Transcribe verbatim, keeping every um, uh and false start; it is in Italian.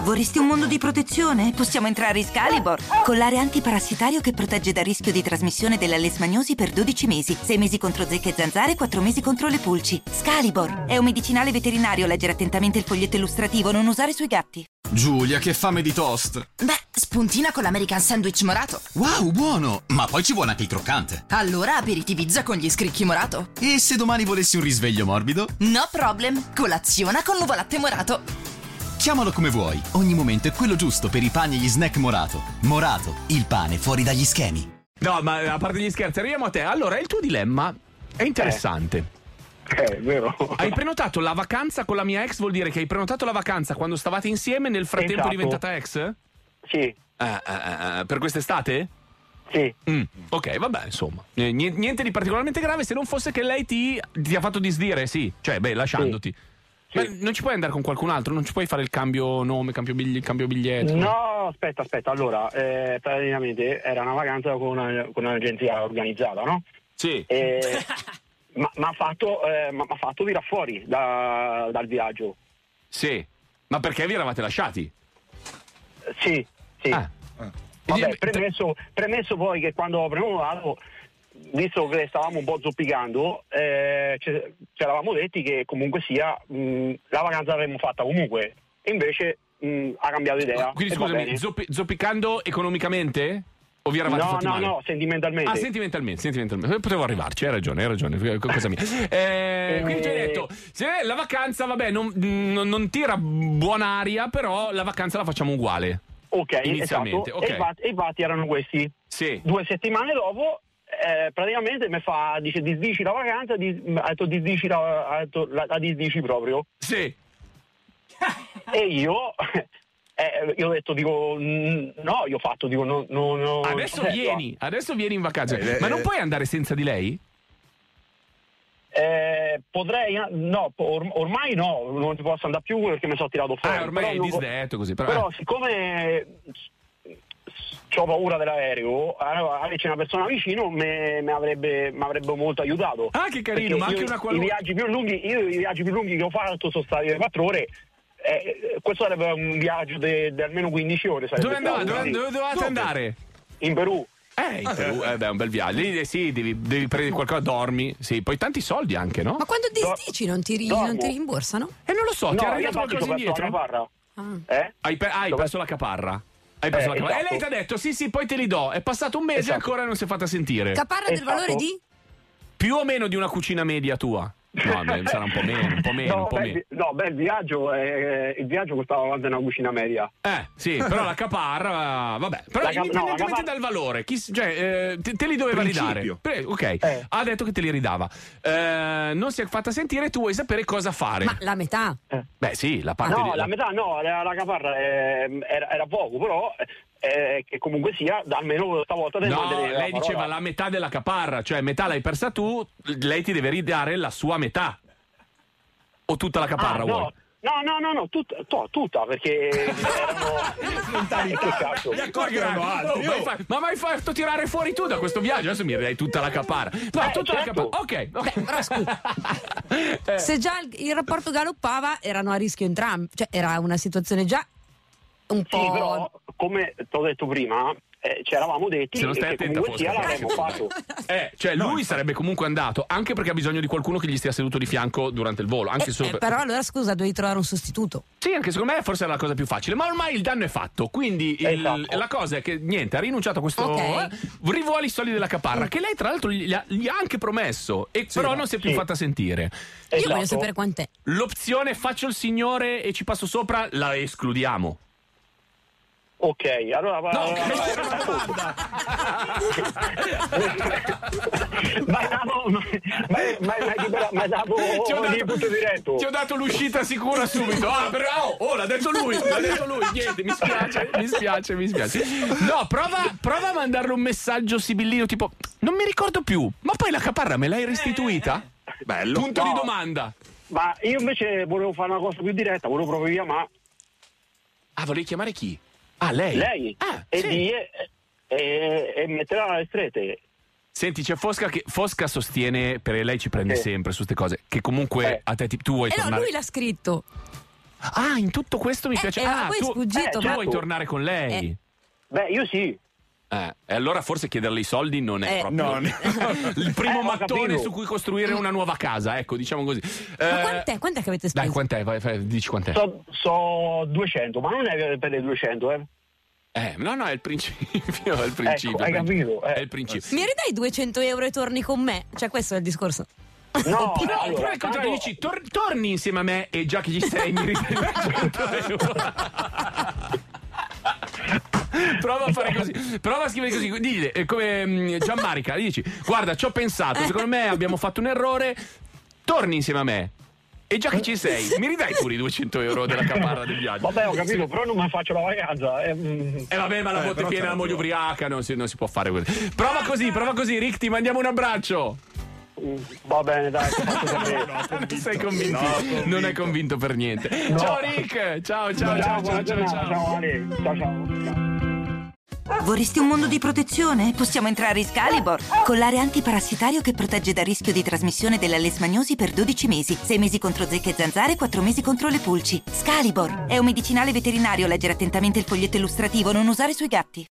Vorresti un mondo di protezione? Possiamo entrare in Scalibor. Collare antiparassitario che protegge dal rischio di trasmissione della lesmaniosi per dodici mesi. sei mesi contro zecche e zanzare, quattro mesi contro le pulci. Scalibor è un medicinale veterinario. Leggere attentamente il foglietto illustrativo, non usare sui gatti. Giulia, che fame di toast. Beh, spuntina con l'American Sandwich Morato. Wow, buono! Ma poi ci vuole anche il croccante. Allora aperitivizza con gli scricchi Morato. E se domani volessi un risveglio morbido? No problem, colaziona con l'uvolette Morato. Chiamalo come vuoi, ogni momento è quello giusto per i pani e gli snack Morato. Morato, il pane fuori dagli schemi. No, ma a parte gli scherzi, arriviamo a te. Allora, il tuo dilemma è interessante. Eh, è vero. Hai prenotato la vacanza con la mia ex, vuol dire che hai prenotato la vacanza quando stavate insieme, nel frattempo Esatto. è diventata ex? Sì. Eh, eh, eh, per quest'estate? Sì. Mm, ok, vabbè, insomma. Eh, niente, niente di particolarmente grave se non fosse che lei ti, ti ha fatto disdire, sì. Cioè, beh, lasciandoti. Sì. Ma non ci puoi andare con qualcun altro? Non ci puoi fare il cambio nome, cambio, bigli, cambio biglietto? No, aspetta, aspetta. Allora, eh, praticamente era una vacanza con, una, con un'agenzia organizzata, no? Sì. E, ma mi ha fatto, eh, fatto virare fuori da, dal viaggio. Sì. Ma perché vi eravate lasciati? Sì, sì. Ah. Vabbè, premesso, premesso poi che quando ho prenotato, visto che stavamo un po' zoppicando, eh, ci eravamo detti che comunque sia mh, la vacanza l'avremmo fatta comunque, e invece mh, ha cambiato idea. Quindi scusami, zoppi- zoppicando economicamente? O vi eravate no, fatti no, male? no, sentimentalmente. Ah, sentimentalmente, sentimentalmente. Potevo arrivarci, hai ragione, hai ragione. Cosa mia. Eh, quindi ti hai detto, se la vacanza, vabbè, non, non, non tira buon'aria, però la vacanza la facciamo uguale. Ok, inizialmente. esatto. Okay. E, infatti, e infatti erano questi. Sì. Due settimane dopo, eh, praticamente mi fa, dice disdici la vacanza, dis, ha detto disdici la, ha detto, la, la disdici proprio. Sì. E io... Eh, io ho detto, dico, no, io ho fatto, dico, no, no, no. Adesso eh, vieni, no. adesso vieni in vacanza. Eh, Ma eh, non puoi andare senza di lei? Eh, potrei, no, or, ormai no, non ci posso andare più perché mi sono tirato fuori. Ah, ormai è non, disdetto così. Però, però eh. siccome ho paura dell'aereo, averci una persona vicino mi avrebbe, avrebbe molto aiutato. Ah, che carino, ma anche io, una qualunque... I viaggi più lunghi, io i viaggi più lunghi che ho fatto sono stati le quattro ore. Eh, questo sarebbe un viaggio di almeno quindici ore. Dove, andava, dove, dove dovevate dove? andare? In Perù. Eh, in Perù, eh, beh, è un bel viaggio. Lì eh, sì, devi, devi prendere qualcosa, dormi. Sì, poi tanti soldi anche, no? Ma quando disdici non ti, ri- non ti rimborsano? Eh, non lo so, no, ti ha io regalato qualcosa indietro? La caparra. Ah. Eh? Hai, per- hai perso la caparra. Hai perso Eh, la caparra. esatto. E lei ti ha detto, sì, sì, poi te li do. È passato un mese e esatto. ancora non si è fatta sentire. Caparra esatto. del valore di? Più o meno di una cucina media tua. No, beh, sarà un po' meno, un po' meno, no, un po' beh, meno. No, beh, il viaggio, eh, il viaggio costava quanto una cucina media. Eh, sì, però la caparra, vabbè. Però La cap- indipendentemente no, la capar- dal valore, chi, cioè, eh, te, te li doveva Principio. ridare. Pre- ok, Eh. ha detto che te li ridava. Eh, non si è fatta sentire, tu vuoi sapere cosa fare. Ma la metà? Beh, sì, la parte No, di... la metà no, la, la caparra eh, era, era poco, però eh, che comunque sia, almeno stavolta devi No, mantenere lei la diceva parola. la metà della caparra, cioè metà l'hai persa tu, lei ti deve ridare la sua metà. O tutta la caparra Ah, vuoi? no. No, no, no, no, tut- to- tutta, perché erano... che cazzo? Ma, oh, ma, hai fa- ma mi hai fatto tirare fuori tu da questo viaggio? Adesso mi ridai tutta la caparra. No, Eh, tutta la certo. caparra. Ok. Beh, però scusa, Eh. se già il, il rapporto galoppava, erano a rischio entrambi. Cioè, era una situazione già un po'... Sì, però, come ti ho detto prima, eh, ci eravamo detti Se non stai che attenta, comunque sia Fosca, l'avremmo fatto. Eh, cioè lui sarebbe comunque andato, anche perché ha bisogno di qualcuno che gli stia seduto di fianco durante il volo. Anche Eh, solo eh, per- però allora scusa, dovevi trovare un sostituto. Sì, anche secondo me forse era la cosa più facile, ma ormai il danno è fatto, quindi il- Esatto. la cosa è che niente, ha rinunciato a questo, Ok. eh, rivuole i soldi della caparra, che lei tra l'altro gli ha, gli ha anche promesso, e però non si è più Sì. fatta sentire. Io Esatto. voglio sapere quant'è. L'opzione faccio il signore e ci passo sopra la escludiamo. Ok, allora... No, eh, questa era una domanda. Ma hai dato... Ma hai- ma hai- ma hai dato Ti ho dato- l'input diretto. Ti ho dato l'uscita sicura subito. Ah, però, oh, oh, l'ha detto lui, l'ha detto lui. Niente, mi spiace, mi spiace, mi spiace. No, prova, prova a mandarle un messaggio sibillino tipo, non mi ricordo più, ma poi la caparra me l'hai restituita? Bello. Punto No. di domanda. Ma io invece volevo fare una cosa più diretta, volevo proprio chiamare Ah, volevi chiamare chi? Ah, lei? lei Ah, e, sì. di, e, e, e metterla alle strette. Senti, c'è Fosca che Fosca sostiene, per lei ci prende Sì. sempre su queste cose, che comunque Eh. a te ti- tu vuoi Eh no, tornare. lui l'ha scritto. Ah, in tutto questo mi Eh, piace. eh, ah, poi è tu, sfuggito, tu ma- vuoi tornare con lei? Eh. Beh, io sì. Eh, e allora forse chiederle i soldi non è Eh. proprio No, no. il primo Eh, ho mattone capito. su cui costruire una nuova casa, ecco, diciamo così. Ma Eh, quant'è? Quant'è che avete speso? Dai, quant'è? Vai, vai, dici quant'è. So, so duecento, ma non è per le duecento, eh. Eh, no, no, è il principio, è il principio. Ecco, hai capito, eh. È il principio. Mi ridai duecento euro e torni con me? Cioè, questo è il discorso. No, No, allora, oppure al contrario, tanto- dici tor- torni insieme a me e già che ci sei mi ridai duecento euro. Prova a fare così, prova a scrivere così, digli, eh, come mm, Gianmarica, gli dici: guarda, ci ho pensato, secondo me abbiamo fatto un errore, torni insieme a me. E già che ci sei, mi ridai pure i duecento euro della caparra del viaggio. Vabbè, ho capito, però non mi faccio la vacanza. Eh, mm. E vabbè, ma la Eh, botte però piena, c'è la moglie ragione. ubriaca, non si, non si può fare così. Prova così, prova così, Rick, ti mandiamo un abbraccio. Va bene, dai, ti faccio sapere. Non sei convinto, No, convinto. non è convinto per niente. No. Ciao Rick, ciao, ciao, ciao, ciao, buona ciao, giornata, ciao. ciao Ale, ciao ciao. Vorresti un mondo di protezione? Possiamo entrare in Scalibor. Collare antiparassitario che protegge dal rischio di trasmissione della lesmaniosi per dodici mesi. sei mesi contro zecche e zanzare, quattro mesi contro le pulci. Scalibor è un medicinale veterinario. Leggere attentamente il foglietto illustrativo, non usare sui gatti.